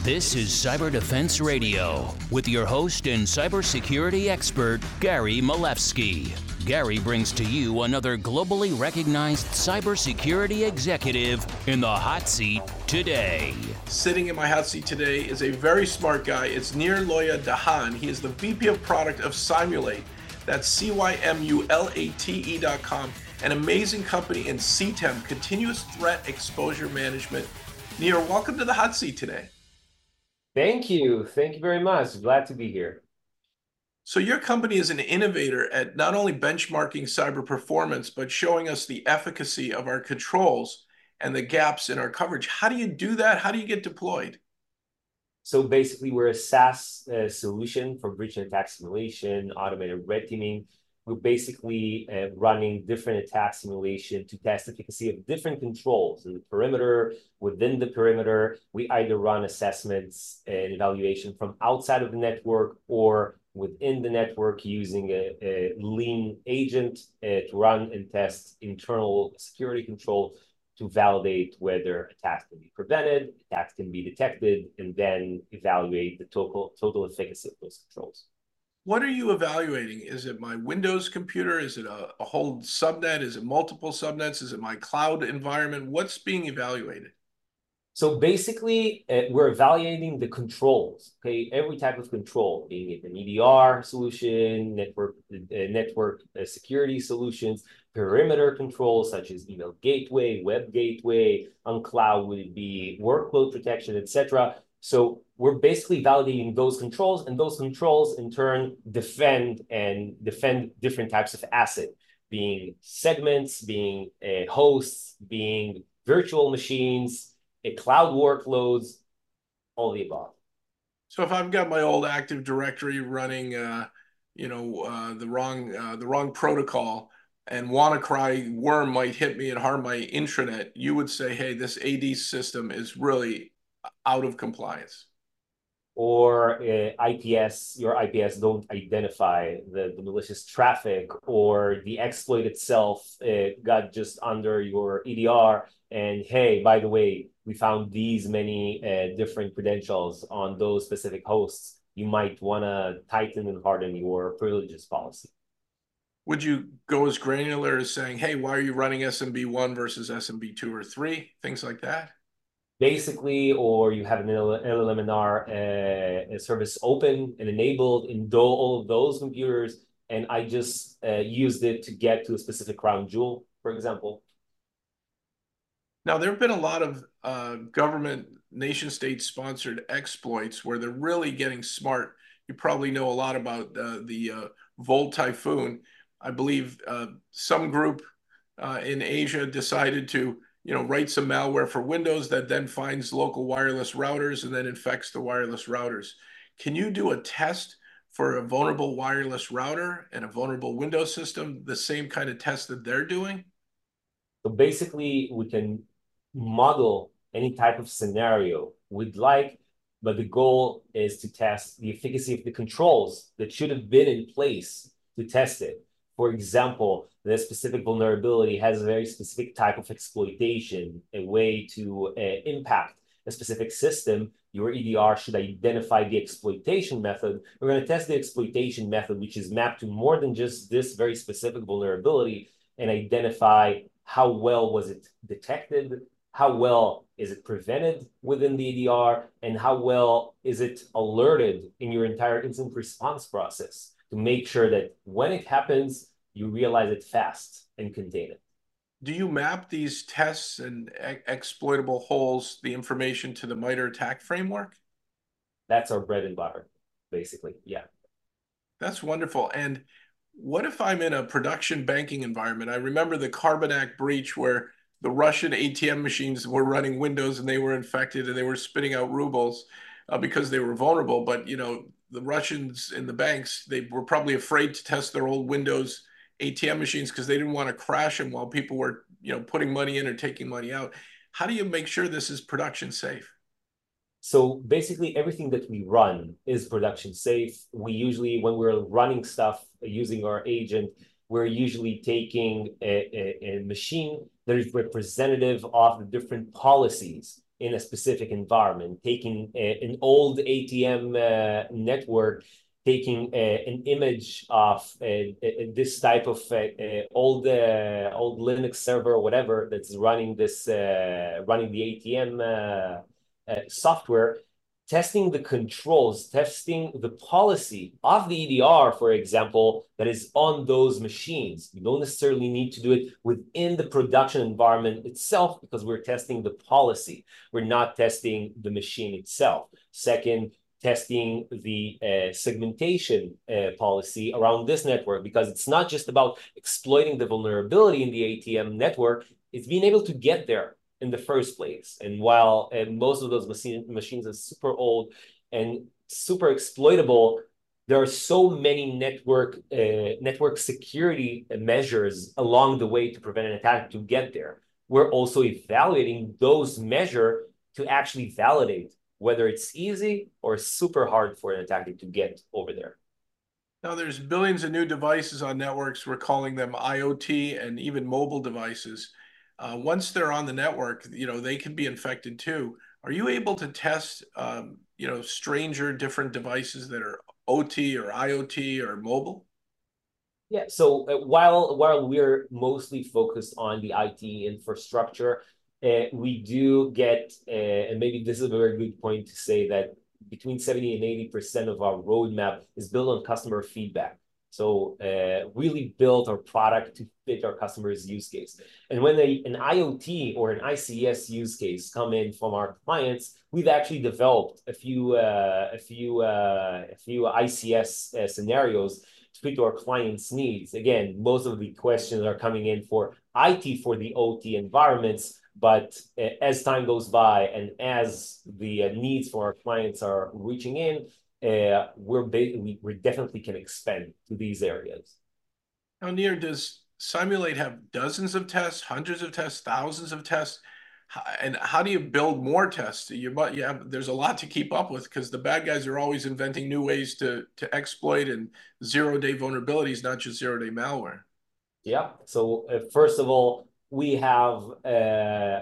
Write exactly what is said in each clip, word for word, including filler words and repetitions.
This is Cyber Defense Radio with your host and cybersecurity expert, Gary Malevsky. Gary brings to you another globally recognized cybersecurity executive in the hot seat today. Sitting in my hot seat today is a very smart guy. It's Nir Loya Dahan. He is the V P of Product of Cymulate. That's C Y M U L A T E dot com. An amazing company in C T E M, Continuous Threat Exposure Management. Nir, welcome to the hot seat today. Thank you. Thank you very much. Glad to be here. So your company is an innovator at not only benchmarking cyber performance, but showing us the efficacy of our controls and the gaps in our coverage. How do you do that? How do you get deployed? So basically, we're a SaaS uh, solution for breach and attack simulation, automated red teaming. We're basically uh, running different attack simulation to test efficacy of different controls in the perimeter, within the perimeter. We either run assessments and evaluation from outside of the network or within the network using a, a lean agent uh, to run and test internal security control to validate whether attacks can be prevented, attacks can be detected, and then evaluate the total, total efficacy of those controls. What are you evaluating? Is it my Windows computer? Is it a, a whole subnet? Is it multiple subnets? Is it my cloud environment? What's being evaluated? So basically, uh, we're evaluating the controls, okay? Every type of control, being it an E D R solution, network, uh, network uh, security solutions, perimeter controls such as email gateway, web gateway, on cloud would it be workload protection, et cetera. So we're basically validating those controls, and those controls in turn defend and defend different types of asset, being segments, being uh, hosts, being virtual machines, uh, cloud workloads, all the above. So if I've got my old Active Directory running, uh, you know, uh, the wrong uh, the wrong protocol, and WannaCry worm might hit me and harm my intranet, you would say, hey, this A D system is really out of compliance. Or uh, I P S, your I P S don't identify the, the malicious traffic, or the exploit itself uh, got just under your E D R. And hey, by the way, we found these many uh, different credentials on those specific hosts. You might want to tighten and harden your privileges policy. Would you go as granular as saying, hey, why are you running S M B one versus S M B two or three? Things like that? Basically, or you have an L L M N R uh, service open and enabled in all of those computers, and I just uh, used it to get to a specific crown jewel, for example. Now, there have been a lot of uh, government, nation-state sponsored exploits where they're really getting smart. You probably know a lot about uh, the uh, Volt Typhoon. I believe uh, some group uh, in Asia decided to you know, write some malware for Windows that then finds local wireless routers and then infects the wireless routers. Can you do a test for a vulnerable wireless router and a vulnerable Windows system, the same kind of test that they're doing? So basically, we can model any type of scenario we'd like, but the goal is to test the efficacy of the controls that should have been in place to test it. For example, the specific vulnerability has a very specific type of exploitation, a way to uh, impact a specific system. Your E D R should identify the exploitation method. We're going to test the exploitation method, which is mapped to more than just this very specific vulnerability, and identify how well was it detected, how well is it prevented within the E D R, and how well is it alerted in your entire incident response process, to make sure that when it happens, you realize it fast and contain it. Do you map these tests and e exploitable holes, the information to the MITRE ATT&CK framework? That's our bread and butter, basically, yeah. That's wonderful. And what if I'm in a production banking environment? I remember the Carbanak breach where the Russian A T M machines were running Windows and they were infected and they were spitting out rubles uh, because they were vulnerable. But, you know, the Russians in the banks, they were probably afraid to test their old Windows A T M machines because they didn't want to crash them while people were, you know, putting money in or taking money out. How do you make sure this is production safe? So basically everything that we run is production safe. We usually, when we're running stuff using our agent, we're usually taking a, a, a machine that is representative of the different policies in a specific environment, taking a, an old A T M uh, network, taking a, an image of a, a, this type of a, a old uh, old Linux server or whatever that's running this uh, running the A T M uh, uh, software, testing the controls, testing the policy of the E D R, for example, that is on those machines. You don't necessarily need to do it within the production environment itself because we're testing the policy. We're not testing the machine itself. Second, testing the uh, segmentation uh, policy around this network, because it's not just about exploiting the vulnerability in the A T M network, it's being able to get there in the first place. And while uh, most of those machine, machines are super old and super exploitable, there are so many network uh, network security measures along the way to prevent an attack to get there. We're also evaluating those measures to actually validate whether it's easy or super hard for an attacker to get over there. Now, there's billions of new devices on networks. We're calling them I O T and even mobile devices. Uh, once they're on the network, you know, they can be infected too. Are you able to test, um, you know, stranger different devices that are O T or I O T or mobile? Yeah, so uh, while while we're mostly focused on the I T infrastructure, uh, we do get, uh, and maybe this is a very good point to say that between seventy and eighty percent of our roadmap is built on customer feedback. So uh, really build our product to fit our customer's use case. And when they, an I O T or an I C S use case come in from our clients, we've actually developed a few, uh, a few, uh, a few I C S uh, scenarios to fit our clients' needs. Again, most of the questions are coming in for I T for the O T environments, but uh, as time goes by and as the uh, needs for our clients are reaching in, uh, we're we, we definitely can expand to these areas. Now, Nir, does Cymulate have dozens of tests, hundreds of tests, thousands of tests? And how do you build more tests? You, you have, there's a lot to keep up with because the bad guys are always inventing new ways to, to exploit, and zero-day vulnerabilities, not just zero-day malware. Yeah. So uh, first of all, we have uh,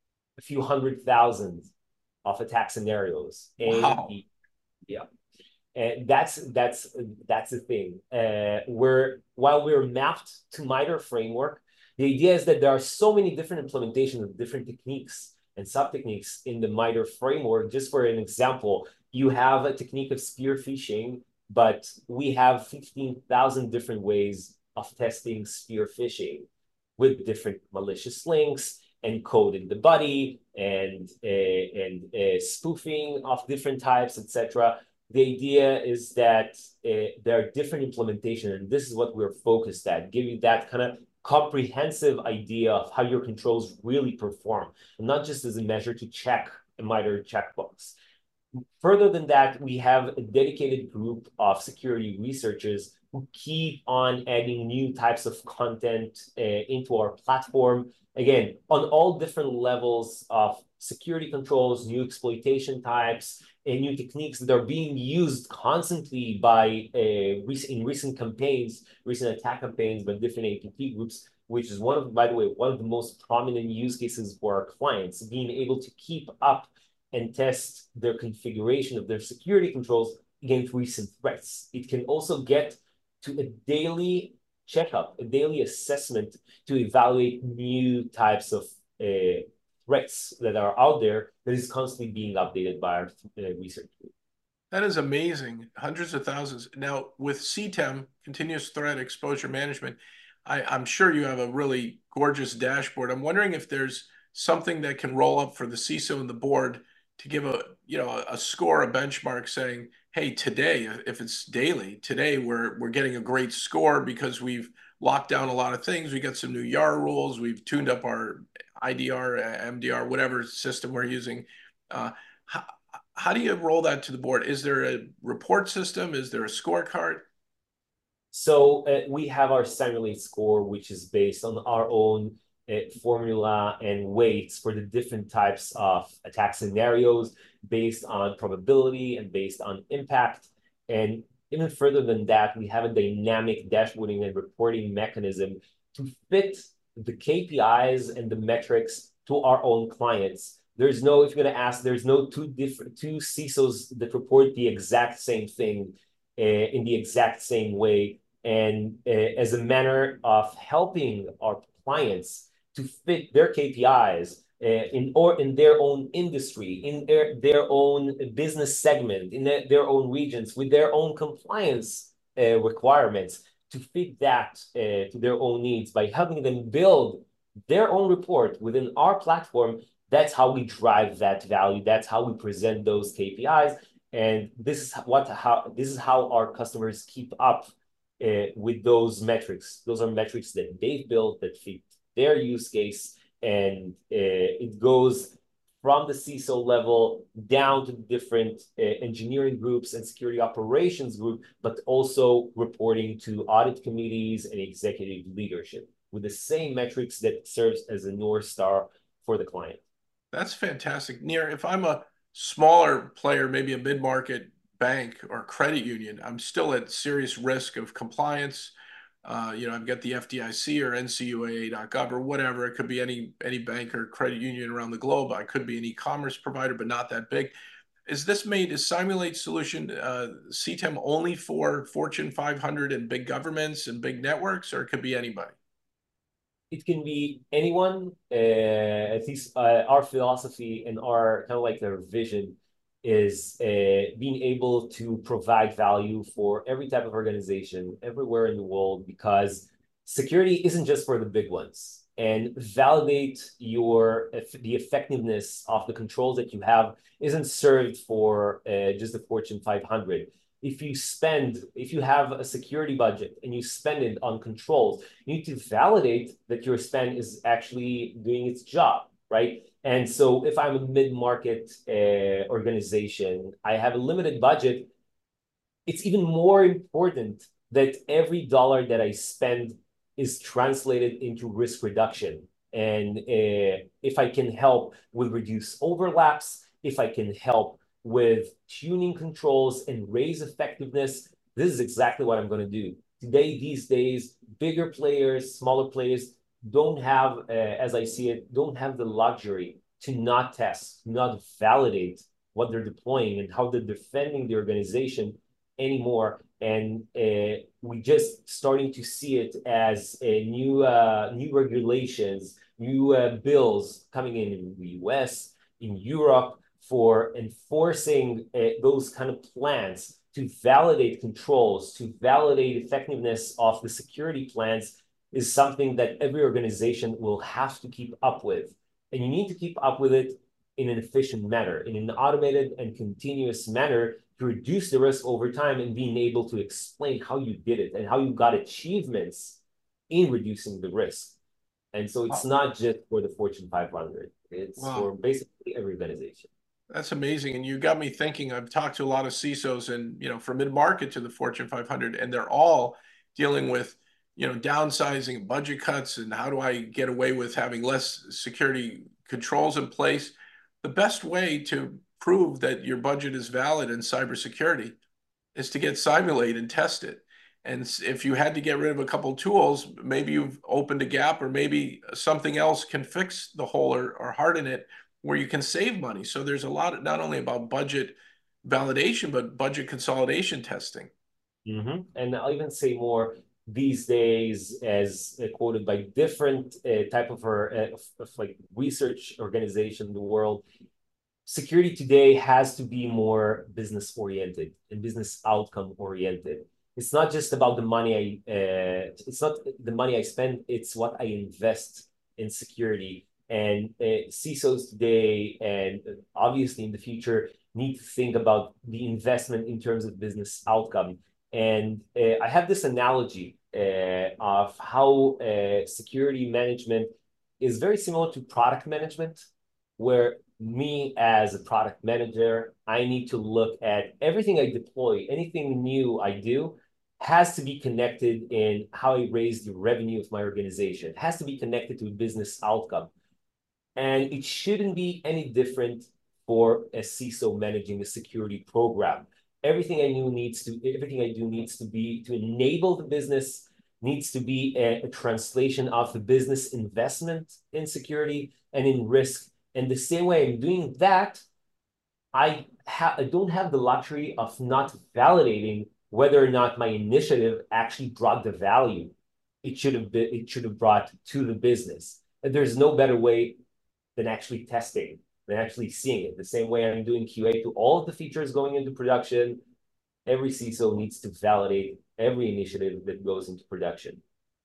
a few hundred thousand of attack scenarios. Wow. And, yeah. And that's that's that's the thing. Uh, we're while we're mapped to MITRE framework, the idea is that there are so many different implementations of different techniques and sub-techniques in the MITRE framework. Just for an example, you have a technique of spear phishing, but we have fifteen thousand different ways of testing spear phishing with different malicious links, encoding the body, and uh, and uh, spoofing of different types, et cetera. The idea is that uh, there are different implementations, and this is what we're focused at, giving that kind of comprehensive idea of how your controls really perform, and not just as a measure to check a MITRE checkbox. Further than that, we have a dedicated group of security researchers who keep on adding new types of content uh, into our platform. Again, on all different levels of security controls, new exploitation types, and new techniques that are being used constantly by uh, rec in recent campaigns, recent attack campaigns by different A P T groups, which is one of, by the way, one of the most prominent use cases for our clients, being able to keep up and test their configuration of their security controls against recent threats. It can also get to a daily checkup, a daily assessment to evaluate new types of uh, threats that are out there that is constantly being updated by our uh, research group. That is amazing. Hundreds of thousands. Now, with C T E M, Continuous Threat Exposure Management, I, I'm sure you have a really gorgeous dashboard. I'm wondering if there's something that can roll up for the C I S O and the board to give a, you know, a score, a benchmark saying, hey, today, if it's daily, today we're, we're getting a great score because we've locked down a lot of things. We got some new Y A R rules. We've tuned up our I D R, M D R, whatever system we're using. Uh, how, how do you roll that to the board? Is there a report system? Is there a scorecard? So uh, we have our Cymulate score, which is based on our own uh, formula and weights for the different types of attack scenarios based on probability and based on impact. And even further than that, we have a dynamic dashboarding and reporting mechanism to fit the K P Is and the metrics to our own clients There's no, if you're going to ask, there's no two different, two C I S Os that report the exact same thing uh, in the exact same way. And uh, as a manner of helping our clients to fit their K P Is uh, in or in their own industry, in their, their own business segment, in their, their own regions, with their own compliance uh, requirements, to fit that uh, to their own needs by helping them build their own report within our platform. That's how we drive that value. That's how we present those K P Is. And this is what how this is how our customers keep up uh, with those metrics. Those are metrics that they've built that fit their use case, and uh, it goes from the C I S O level down to different uh, engineering groups and security operations group, but also reporting to audit committees and executive leadership with the same metrics that serves as a North Star for the client. That's fantastic. Nir, if I'm a smaller player, maybe a mid-market bank or credit union, I'm still at serious risk of compliance. Uh, you know, I've got the F D I C or N C U A A dot gov or whatever. It could be any any bank or credit union around the globe. I could be an e-commerce provider, but not that big. Is this made, is Simulate solution uh, C T E M only for Fortune five hundred and big governments and big networks, or it could be anybody? It can be anyone. Uh, at least uh, our philosophy and our kind of like their vision is uh, being able to provide value for every type of organization everywhere in the world, because security isn't just for the big ones. And validate your the effectiveness of the controls that you have isn't served for uh, just the Fortune five hundred. If you spend, if you have a security budget and you spend it on controls, you need to validate that your spend is actually doing its job, right? And so if I'm a mid-market uh, organization, I have a limited budget, it's even more important that every dollar that I spend is translated into risk reduction. And uh, if I can help with reduce overlaps, if I can help with tuning controls and raise effectiveness, this is exactly what I'm going to do. Today, these days, bigger players, smaller players don't have, uh, as I see it, don't have the luxury to not test, not validate what they're deploying and how they're defending the organization anymore. And uh, we just starting to see it as a new, uh, new regulations, new uh, bills coming in in the U S, in Europe, for enforcing uh, those kind of plans to validate controls, to validate effectiveness of the security plans, is something that every organization will have to keep up with. And you need to keep up with it in an efficient manner, in an automated and continuous manner, to reduce the risk over time and being able to explain how you did it and how you got achievements in reducing the risk. And so it's wow. not just for the Fortune five hundred, it's wow. for basically every organization. That's amazing. And you got me thinking. I've talked to a lot of C I S Os, and, you know, from mid-market to the Fortune five hundred, and they're all dealing with, you know, downsizing, budget cuts, and how do I get away with having less security controls in place? The best way to prove that your budget is valid in cybersecurity is to get Simulate and test it. And if you had to get rid of a couple of tools, maybe you've opened a gap, or maybe something else can fix the hole or, or harden it, where you can save money. So there's a lot of, not only about budget validation, but budget consolidation testing. Mm-hmm. And I'll even say more these days, as uh, quoted by different uh, type of, uh, of, of like research organization in the world, security today has to be more business oriented and business outcome oriented. It's not just about the money I, uh, it's not the money I spend, it's what I invest in security. And uh, C I S Os today, and obviously in the future, need to think about the investment in terms of business outcome. And uh, I have this analogy uh, of how uh, security management is very similar to product management, where me as a product manager, I need to look at everything I deploy, anything new I do, has to be connected in how I raise the revenue of my organization. It has to be connected to a business outcome. And it shouldn't be any different for a C I S O managing a security program. Everything I do needs to, everything I do needs to be to enable the business, needs to be a, a translation of the business investment in security and in risk And the same way I'm doing that, I, ha- I don't have the luxury of not validating whether or not my initiative actually brought the value it should have been, it should have brought to the business. And there's no better way than actually testing, than actually seeing it. The same way I'm doing Q A to all of the features going into production, every C I S O needs to validate every initiative that goes into production.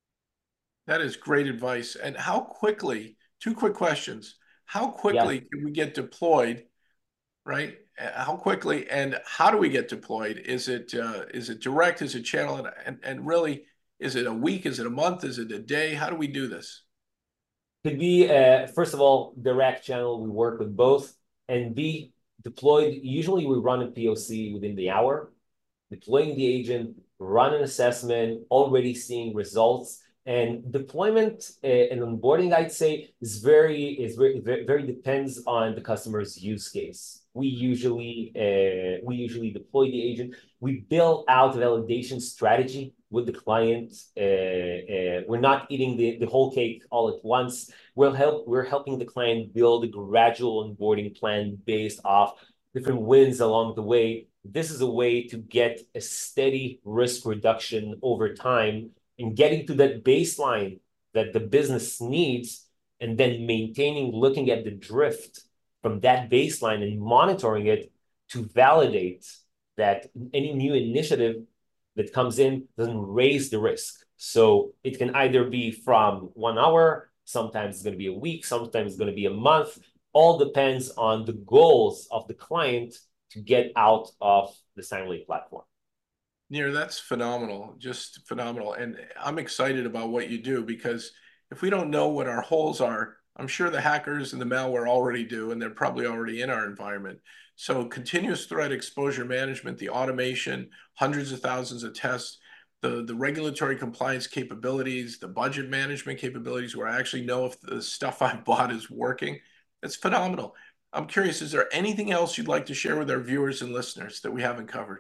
That is great advice. And how quickly, two quick questions, how quickly yeah. can we get deployed, right? How quickly and how do we get deployed? Is it uh, is it direct? Is it channel? And, and, and really, is it a week? Is it a month? Is it a day? How do we do this? Could be, uh, first of all, direct channel. We work with both. And B, deployed. Usually we run a P O C within the hour, deploying the agent, run an assessment, already seeing results. And deployment uh, and onboarding, I'd say, is very, is very, very, very depends on the customer's use case. We usually, uh, we usually deploy the agent. We build out a validation strategy with the client. Uh, uh, we're not eating the, the whole cake all at once. We'll help, we're helping the client build a gradual onboarding plan based off different wins along the way. This is a way to get a steady risk reduction over time and getting to that baseline that the business needs, and then maintaining, looking at the drift from that baseline and monitoring it to validate that any new initiative that comes in doesn't raise the risk. So it can either be from one hour, sometimes it's going to be a week, sometimes it's going to be a month. All depends on the goals of the client to get out of the Simulate platform. Nir, that's phenomenal, just phenomenal. And I'm excited about what you do, because if we don't know what our holes are, I'm sure the hackers and the malware already do, and they're probably already in our environment. So continuous threat exposure management, the automation, hundreds of thousands of tests, the, the regulatory compliance capabilities, the budget management capabilities where I actually know if the stuff I bought is working, it's phenomenal. I'm curious, is there anything else you'd like to share with our viewers and listeners that we haven't covered?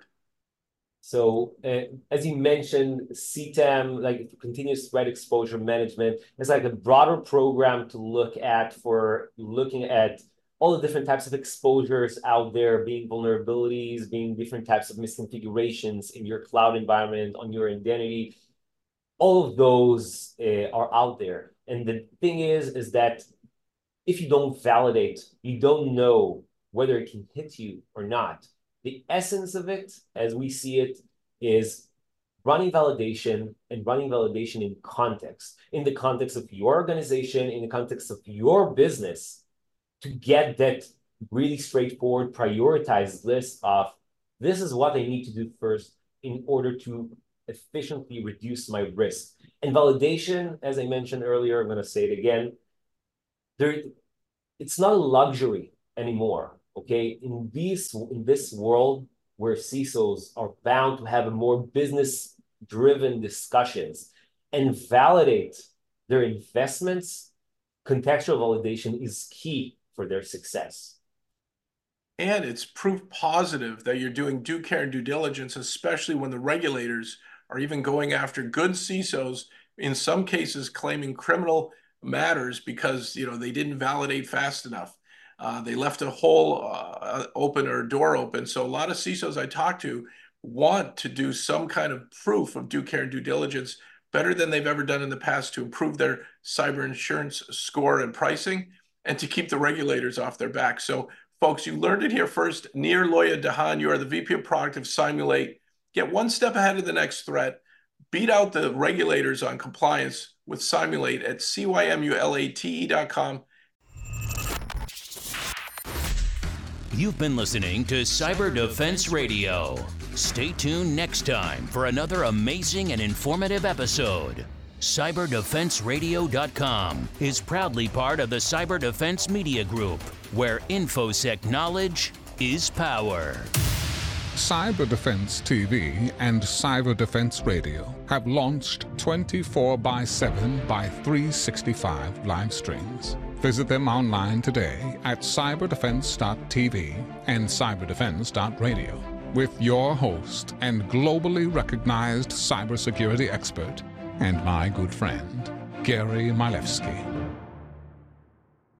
So uh, as you mentioned, C T E M, like continuous threat exposure management, is like a broader program to look at for looking at all the different types of exposures out there, being vulnerabilities, being different types of misconfigurations in your cloud environment, on your identity. All of those uh, are out there. And the thing is, is that if you don't validate, you don't know whether it can hit you or not. The essence of it, as we see it, is running validation and running validation in context, in the context of your organization, in the context of your business, to get that really straightforward, prioritized list of this is what I need to do first in order to efficiently reduce my risk. And validation, as I mentioned earlier, I'm going to say it again, there, it's not a luxury anymore. Okay, in this in this world where C I S Os are bound to have a more business-driven discussions and validate their investments, contextual validation is key for their success. And it's proof positive that you're doing due care and due diligence, especially when the regulators are even going after good C I S Os, in some cases claiming criminal matters because, you know, they didn't validate fast enough. Uh, they left a hole uh, open or a door open. So a lot of C I S Os I talk to want to do some kind of proof of due care and due diligence better than they've ever done in the past to improve their cyber insurance score and pricing and to keep the regulators off their back. So folks, you learned it here first. Nir Loya-Dahan, you are the V P of Product of Simulate. Get one step ahead of the next threat. Beat out the regulators on compliance with Simulate at cymulate dot com. You've been listening to Cyber Defense Radio. Stay tuned next time for another amazing and informative episode. cyber defense radio dot com is proudly part of the Cyber Defense Media Group, where InfoSec knowledge is power. Cyber Defense T V and Cyber Defense Radio have launched twenty-four by seven by three sixty-five live streams. Visit them online today at cyber defense dot t v and cyber defense dot radio with your host and globally recognized cybersecurity expert and my good friend, Gary Milewski.